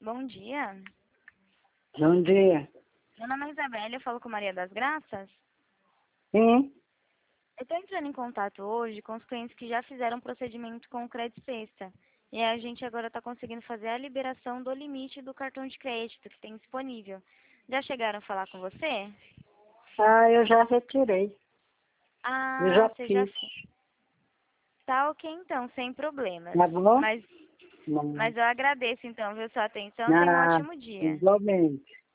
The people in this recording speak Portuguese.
Bom dia. Bom dia. Meu nome é Isabela, eu falo com Maria das Graças. Sim. Eu estou entrando em contato hoje com os clientes que já fizeram procedimento com o Crédito Sexta. E a gente agora está conseguindo fazer a liberação do limite do cartão de crédito que tem disponível. Já chegaram a falar com você? Eu já retirei. Eu Ah, já você já fiz. fez. Tá ok então, sem problemas. Tá bom? Mas, Não. mas eu agradeço então, viu, sua atenção. Tenha um ótimo dia. Igualmente.